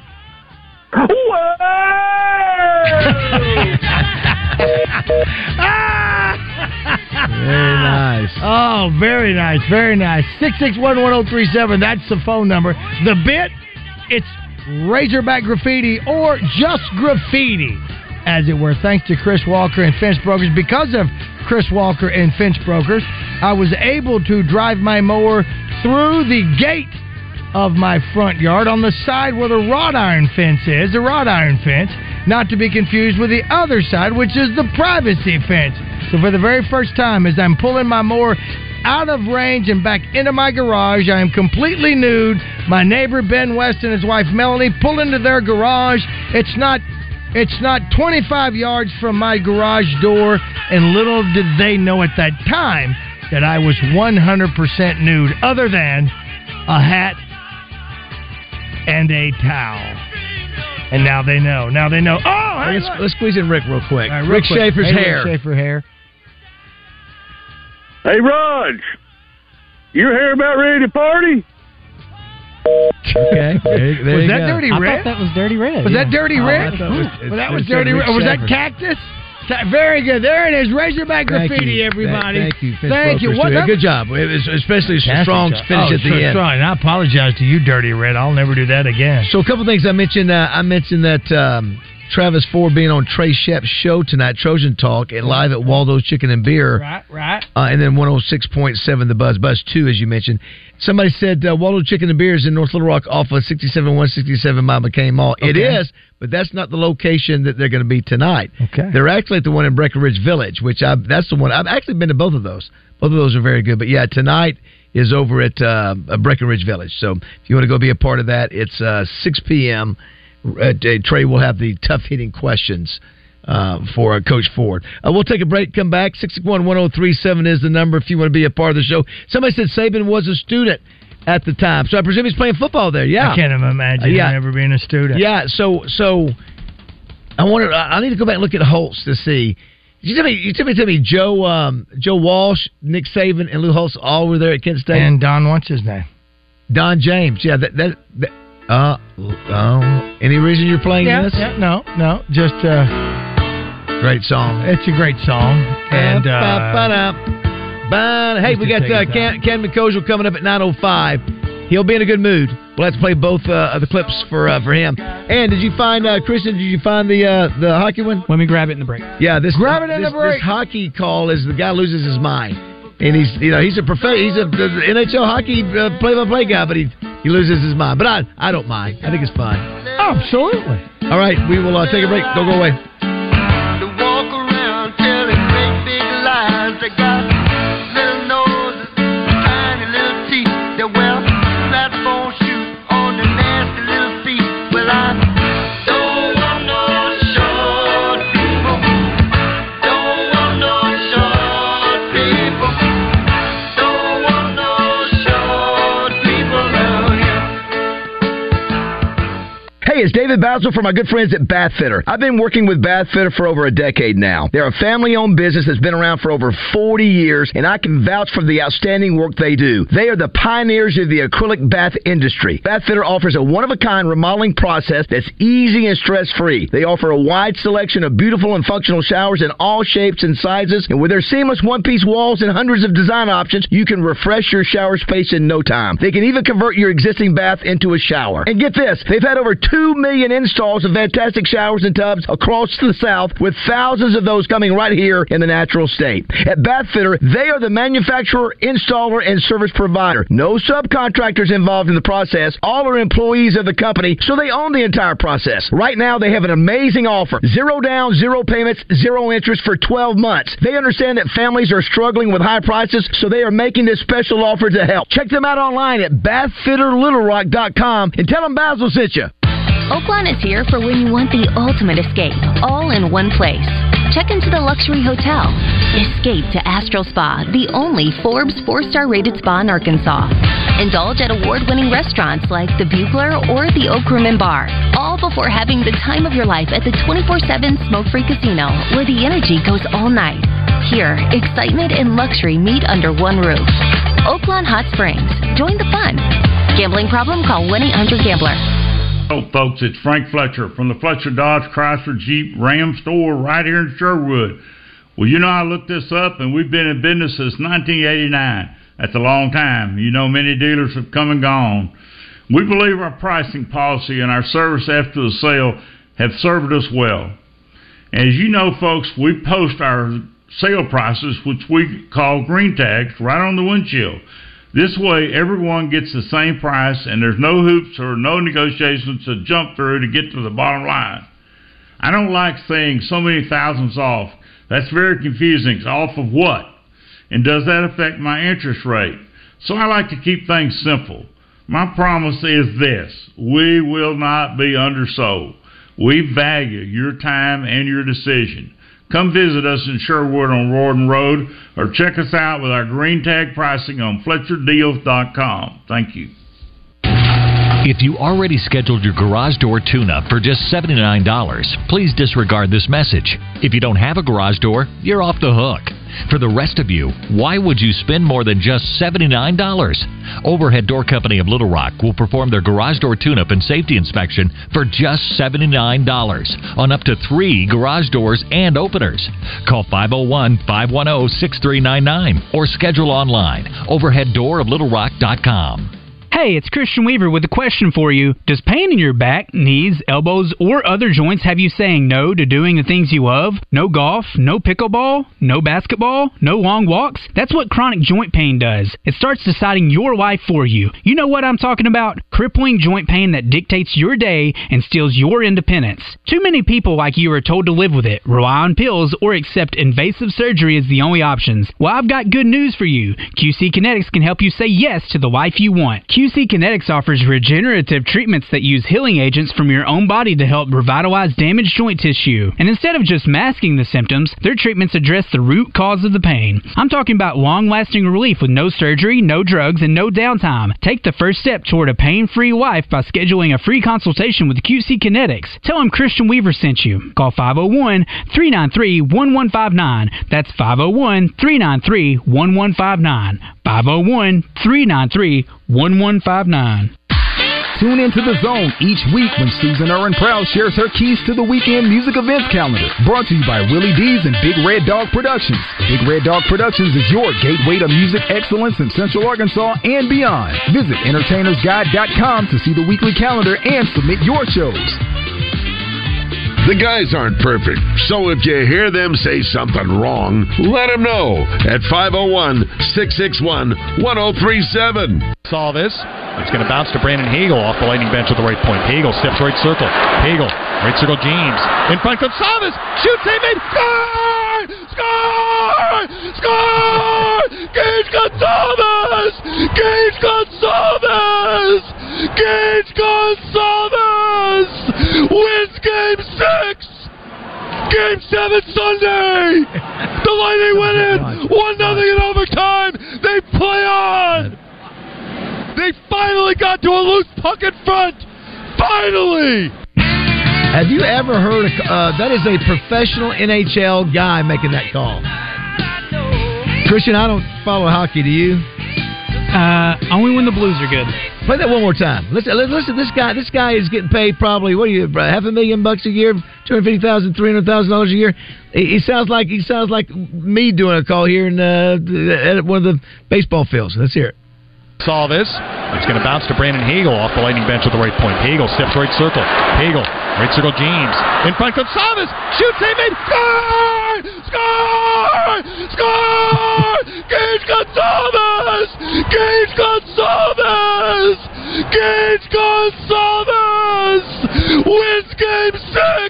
Very nice. Oh, very nice, very nice. six six one, one oh three seven, that's the phone number. The bit, it's Razorback Graffiti or just graffiti, as it were. Thanks to Chris Walker and Fence Brokers. Because of Chris Walker and Fence Brokers, I was able to drive my mower through the gate of my front yard on the side where the wrought iron fence is, the wrought iron fence, not to be confused with the other side, which is the privacy fence. So for the very first time, as I'm pulling my mower out of range and back into my garage, I am completely nude. My neighbor Ben West and his wife Melanie pull into their garage. It's not It's not twenty-five yards from my garage door, and little did they know at that time that I was one hundred percent nude, other than a hat and a towel. And now they know. Now they know. Oh, hey, let's, look. let's squeeze in Rick real quick. All right, real Rick quick. Schaefer's Hey, Rick hair. Schaefer hair. Hey, Raj, your hair about ready to party? Okay. There, there was you that go. Dirty I Red? thought that was Dirty Red. Was yeah. that Dirty Oh, Red? I thought it was- well, that it- was it Dirty said Red. Rick Was that Schaefer. Cactus? Ta- Very good. There it is. Razorback Thank graffiti, you. everybody. Thank you. Fence Thank you. Brokers, What too. that Good job. It was especially a strong Fantastic job. finish Oh, at the so end. strong. And I apologize to you, Dirty Red. I'll never do that again. So a couple things I mentioned. Uh, I mentioned that um, Travis Ford being on Trey Shep's show tonight, Trojan Talk, and live at Waldo's Chicken and Beer. Right, right. Uh, and then one oh six point seven The Buzz, Buzz two, as you mentioned. Somebody said uh, Waldo Chicken and Beer is in North Little Rock off of sixty-seven one sixty-seven Mile McCain Mall. It Okay. is, but that's not the location that they're going to be tonight. Okay. They're actually at the one in Breckenridge Village, which I that's the one. I've actually been to both of those. Both of those are very good. But yeah, tonight is over at uh, Breckenridge Village. So if you want to go be a part of that, it's uh, six p.m. Uh, Trey will have the tough hitting questions uh, for uh, Coach Ford. Uh, we'll take a break, come back. six one one oh three seven is the number if you want to be a part of the show. Somebody said Saban was a student at the time, so I presume he's playing football there. Yeah, I can't even imagine Uh, yeah. him ever being a student. Yeah, so so I wonder. I need to go back and look at Holtz to see. You tell me, you tell me, tell me, Joe, um, Joe Walsh, Nick Saban, and Lou Holtz all were there at Kent State. And Don, what's his name? Don James. Yeah, that that. that uh, oh, any reason you're playing Yeah, this? yeah, no, no, just uh, Great song. it's a great song. And uh, Ba-ba-da. Ba- hey, we got Just to uh, take it Ken, Ken McCosiel coming up at nine oh five. He'll be in a good mood. We'll have to play both uh, of the clips for uh, for him. And did you find, uh, Kristen, did you find the uh, the hockey one? Let me grab it in the break. Yeah, this Grab it in this, the break. this hockey call is the guy loses his mind, and he's you know he's a prof- he's a the N H L hockey uh, play-by-play guy, but he he loses his mind. But I I don't mind. I think it's fine. Absolutely. All right, we will uh, take a break. Don't go away. To walk around telling great big lies. They got little noses, tiny little teeth. They wear platform shoes on their nasty little feet. Well, I don't want no short people. Don't want no short people. Don't want no short people around here. Hey, it's David Basil from my good friends at Bath Fitter. I've been working with Bath Fitter for over a decade now. They're a family-owned business that's been around for over forty years, and I can vouch for the outstanding work they do. They are the pioneers of the acrylic bath industry. Bath Fitter offers a one-of-a-kind remodeling process that's easy and stress-free. They offer a wide selection of beautiful and functional showers in all shapes and sizes, and with their seamless one-piece walls and hundreds of design options, you can refresh your shower space in no time. They can even convert your existing bath into a shower. And get this, they've had over two million installs of fantastic showers and tubs across the South, with thousands of those coming right here in the natural state. At Bath Fitter, they are the manufacturer, installer, and service provider. No subcontractors involved in the process. All are employees of the company, so they own the entire process. Right now, they have an amazing offer. Zero down, zero payments, zero interest for twelve months. They understand that families are struggling with high prices, so they are making this special offer to help. Check them out online at bath fitter little rock dot com and tell them Basil sent you. Oaklawn is here for when you want the ultimate escape, all in one place. Check into the luxury hotel. Escape to Astral Spa, the only Forbes four-star rated spa in Arkansas. Indulge at award-winning restaurants like the Bugler or the Oak Room and Bar, all before having the time of your life at the twenty-four seven smoke-free casino, where the energy goes all night. Here, excitement and luxury meet under one roof. Oaklawn Hot Springs. Join the fun. Gambling problem? Call one eight hundred gambler. Hello, folks. It's Frank Fletcher from the Fletcher Dodge Chrysler Jeep Ram store right here in Sherwood. Well, you know, I looked this up, and we've been in business since nineteen eighty-nine. That's a long time. You know, many dealers have come and gone. We believe our pricing policy and our service after the sale have served us well. As you know, folks, we post our sale prices, which we call green tags, right on the windshield. This way, everyone gets the same price, and there's no hoops or no negotiations to jump through to get to the bottom line. I don't like saying so many thousands off. That's very confusing. It's off of what? And does that affect my interest rate? So I like to keep things simple. My promise is this: we will not be undersold. We value your time and your decision. Come visit us in Sherwood on Royden Road, or check us out with our green tag pricing on Fletcher Deals dot com. Thank you. If you already scheduled your garage door tune-up for just seventy-nine dollars, please disregard this message. If you don't have a garage door, you're off the hook. For the rest of you, why would you spend more than just seventy-nine dollars? Overhead Door Company of Little Rock will perform their garage door tune-up and safety inspection for just seventy-nine dollars on up to three garage doors and openers. Call five oh one, five one oh, six three nine nine or schedule online. overhead door of little rock dot com. Hey, it's Christian Weaver with a question for you. Does pain in your back, knees, elbows, or other joints have you saying no to doing the things you love? No golf, no pickleball, no basketball, no long walks? That's what chronic joint pain does. It starts deciding your life for you. You know what I'm talking about? Crippling joint pain that dictates your day and steals your independence. Too many people like you are told to live with it, rely on pills, or accept invasive surgery as the only options. Well, I've got good news for you. Q C Kinetics can help you say yes to the life you want. Q C Kinetics offers regenerative treatments that use healing agents from your own body to help revitalize damaged joint tissue. And instead of just masking the symptoms, their treatments address the root cause of the pain. I'm talking about long-lasting relief with no surgery, no drugs, and no downtime. Take the first step toward a pain-free life by scheduling a free consultation with Q C Kinetics. Tell them Christian Weaver sent you. Call five oh one, three nine three, one one five nine. That's five oh one, three nine three, one one five nine. five oh one, three nine three, one one five nine. Tune into The Zone each week when Susan Urban Proud shares her keys to the weekend music events calendar. Brought to you by Willie D's and Big Red Dog Productions. Big Red Dog Productions is your gateway to music excellence in Central Arkansas and beyond. Visit entertainers guide dot com to see the weekly calendar and submit your shows. The guys aren't perfect, so if you hear them say something wrong, let them know at five oh one, six six one, one oh three seven. Saw this. It's going to bounce to Brandon Hagel off the lightning bench at the right point. Hagel steps right circle. Hagel, right circle, James. In front comes Salvis. Shoots, they made. Score! Score! Score! Gage Gonsalves! Gage Gonsalves! Gage Gonsalves! Wins game six! Game seven Sunday! The Lightning win it! one nothing in overtime! They play on! They finally got to a loose puck in front! Finally! Have you ever heard, a, uh, that is a professional N H L guy making that call. Christian, I don't follow hockey, do you? Uh, only when the Blues are good. Play that one more time. Listen, listen. This guy, this guy is getting paid probably what are you, half a million bucks a year, two hundred fifty thousand, three hundred thousand dollars a year. He, he sounds like he sounds like me doing a call here in uh, at one of the baseball fields. Let's hear it. Saw this. It's going to bounce to Brandon Hagel off the lightning bench at the right point. Hagel steps right circle. Hagel, right circle, James. In front comes Salvis. Shoots, they made. Score! Score! Score! Gage Gonsalves! Gage Gonsalves! Gage Gonsalves! Wins game six!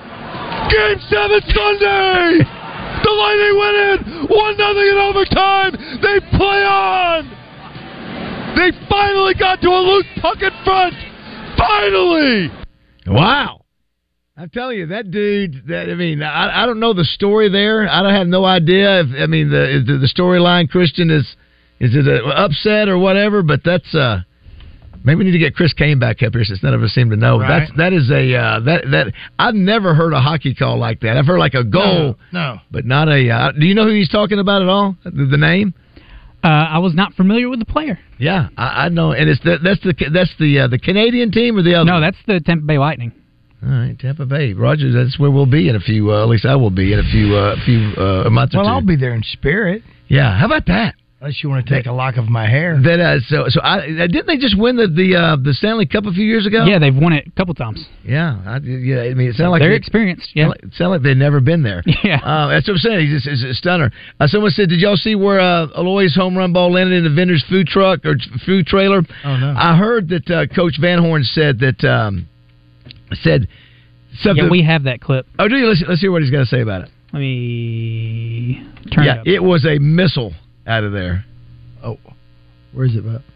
Game seven Sunday! The Lightning win it! one nothing in overtime! They play on! They finally got to a loose puck in front! Finally! Wow. I'm telling you, that dude, that I mean, I, I don't know the story there. I don't have no idea if, I mean, the the, the storyline, Christian, is is it an upset or whatever, but that's, uh, maybe we need to get Chris Kane back up here since none of us seem to know. Right. That's, that is a, uh, that, that, I've never heard a hockey call like that. I've heard like a goal, no, no. but not a, uh, do you know who he's talking about at all? The, the name? Uh, I was not familiar with the player. Yeah, I, I know, and it's the, that's the that's the uh, the Canadian team or the other? No, that's the Tampa Bay Lightning. All right, Tampa Bay, Rogers. That's where we'll be in a few. Uh, at least I will be in a few uh, few uh, months or well, two. I'll be there in spirit. Yeah, how about that? Unless you want to take a lock of my hair. That uh, so so I didn't they just win the the uh, the Stanley Cup a few years ago? Yeah, they've won it a couple times. Yeah, I, yeah. I mean, it sounded like they're they, experienced. Yeah, it sounded like they've never been there. Yeah, uh, that's what I'm saying. He's, he's a stunner. Uh, someone said, "Did y'all see where uh, Aloy's home run ball landed in the vendor's food truck or food trailer?" Oh no! I heard that uh, Coach Van Horn said that um, said something. Yeah, we have that clip. Oh, do you? Let's, let's hear what he's going to say about it. Let me turn yeah, it up. It was a missile out of there. Oh, where is it, Bob?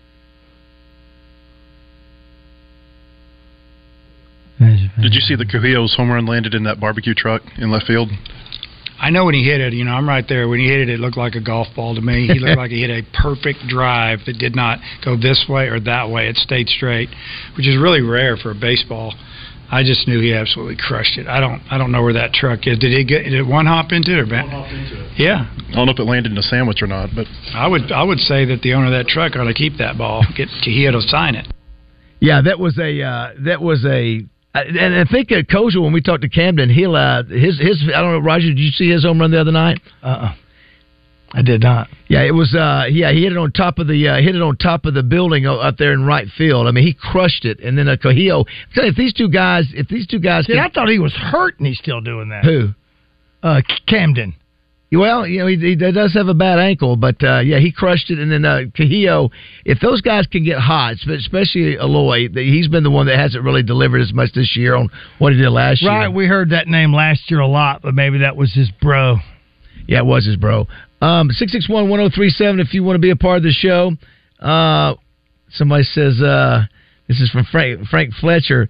Did you see the Cujillo's home run landed in that barbecue truck in left field? I know when he hit it, you know, I'm right there. When he hit it, it looked like a golf ball to me. He looked like he hit a perfect drive that did not go this way or that way. It stayed straight, which is really rare for a baseball. I just knew he absolutely crushed it. I don't I don't know where that truck is. Did he get did it one hop into it or back? One hop into it. Yeah. I don't know if it landed in a sandwich or not, but I would I would say that the owner of that truck ought to keep that ball. Get Kehio to sign it. Yeah, that was a uh, that was a and I think uh, Kosel, when we talked to Camden, he'll uh, his his I don't know, Roger, did you see his home run the other night? Uh uh I did not. Yeah, it was. Uh, yeah, he hit it on top of the uh, hit it on top of the building up there in right field. I mean, he crushed it. And then a Kehio. If these two guys, if these two guys, See, can, I thought he was hurt and he's still doing that. Who? Uh, Camden. Well, you know, he, he does have a bad ankle, but uh, yeah, he crushed it. And then uh, Kehio, if those guys can get hot, especially Aloy, he's been the one that hasn't really delivered as much this year on what he did last year. Right, we heard that name last year a lot, but maybe that was his bro. Yeah, it was his bro. Um, six six one, one oh three seven if you want to be a part of the show. Uh, somebody says, uh, this is from Frank, Frank Fletcher.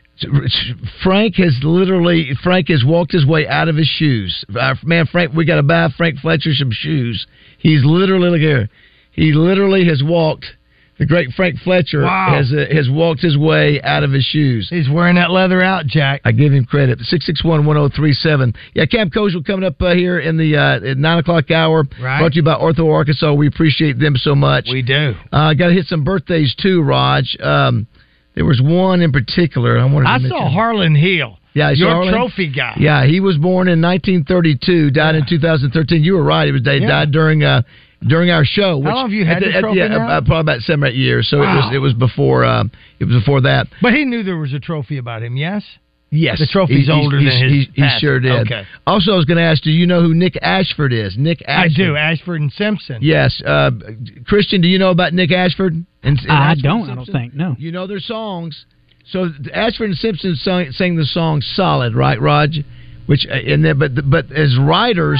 Frank has literally, Frank has walked his way out of his shoes. Uh, man, Frank, we got to buy Frank Fletcher some shoes. He's literally, look here, he literally has walked, the great Frank Fletcher wow. has uh, has walked his way out of his shoes. He's wearing that leather out, Jack. I give him credit. six six one, one oh three seven. Yeah, Cam Kosel coming up uh, here in the uh, at nine o'clock hour. Right. Brought to you by Ortho Arkansas. We appreciate them so much. We do. Uh, got to hit some birthdays too, Raj. Um, there was one in particular I wanted to I mention. saw Harlan Hill. Yeah, your Harlan? trophy guy. Yeah, he was born in nineteen thirty-two, died in two thousand thirteen. You were right. He was he Yeah. died during uh, during our show. Which, How long have you had at the the, at trophy the, now? uh, probably about seven or eight years. So Wow. it was it was before uh, it was before that. But he knew there was a trophy about him, yes? Yes, The trophy's He- he- older he- than his He, he passing. sure did. Okay. Also, I was going to ask, do you know who Nick Ashford is? Nick I Ashford. do. Ashford and Simpson. Yes. Uh, Christian, do you know about Nick Ashford? And, and I Ashford don't, and I don't Simpson? think, no. You know their songs. So Ashford and Simpson sang, sang the song "Solid," right, Raj? Which uh, and then, but but as writers,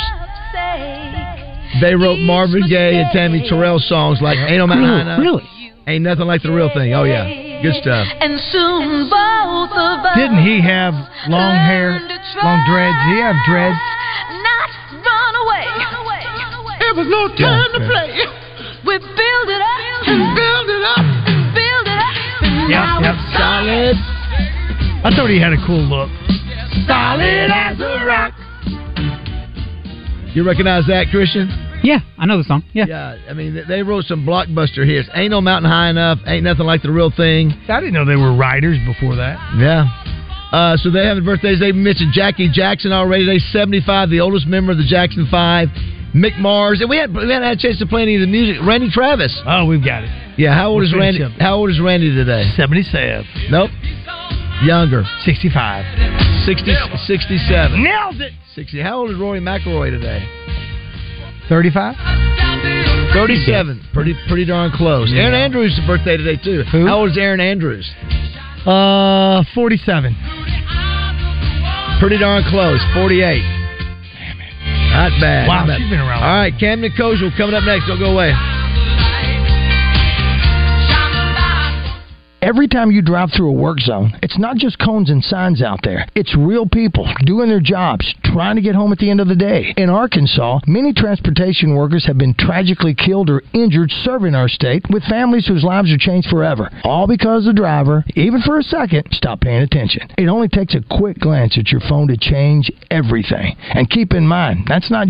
they wrote Marvin Gaye and Tammy Terrell songs like "Ain't No Mountain High Enough." Really? Ain't Nothing Like the Real Thing. Oh yeah, good stuff. And soon both of us Didn't he have long hair, long dreads? Did he have dreads? not run away. It was no time to play. We build it up and build it up and build it up. And Yep, now yep. it's solid. I thought he had a cool look. Solid as a rock. You recognize that, Christian? Yeah, I know the song. Yeah. Yeah, I mean, they- they wrote some blockbuster hits. Ain't No Mountain High Enough, Ain't Nothing Like the Real Thing. I didn't know they were writers before that. Yeah. Uh, so they have the birthdays. They mentioned Jackie Jackson already. They're seventy-five, the oldest member of the Jackson Five. Mick Mars. And we, had, we hadn't had a chance to play any of the music. Randy Travis. Oh, we've got it. Yeah, how old We'll is finish Randy? up. How old is Randy today? seventy-seven. Nope. Younger. sixty-five. sixty, sixty-seven. Nailed it. sixty. How old is Rory McIlroy today? thirty-five. thirty-seven. Pretty pretty darn close. Yeah. Aaron Andrews' birthday today, too. Who? How old is Aaron Andrews? Uh, forty-seven. Pretty darn close. forty-eight. Damn it. Not bad. Wow, Not bad. she's been around. All right, Camden Kosel coming up next. Don't go away. Every time you drive through a work zone, it's not just cones and signs out there. It's real people doing their jobs, trying to get home at the end of the day. In Arkansas, many transportation workers have been tragically killed or injured serving our state, with families whose lives are changed forever. All because the driver, even for a second, stopped paying attention. It only takes a quick glance at your phone to change everything. And keep in mind, that's not